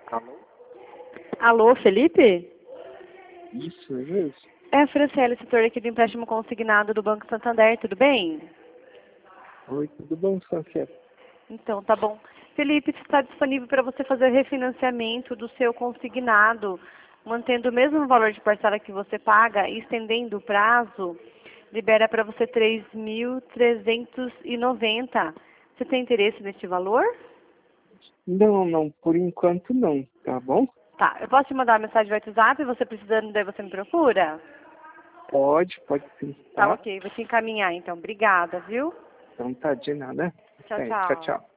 Alô? Alô, Felipe? Isso, é mesmo? É a Franciele, setor aqui do empréstimo consignado do Banco Santander, tudo bem? Oi, tudo bom, Franciele? Então, tá bom. Felipe, está disponível para você fazer refinanciamento do seu consignado, mantendo o mesmo valor de parcela que você paga e estendendo o prazo, libera para você 3.390. Você tem interesse neste valor? Não, por enquanto não, tá bom? Tá, eu posso te mandar uma mensagem no WhatsApp, você precisando, daí você me procura? Pode sim, Tá tá? ok, vou te encaminhar então. Obrigada, viu? Então tá, de nada. Tchau, É, tchau, tchau. tchau.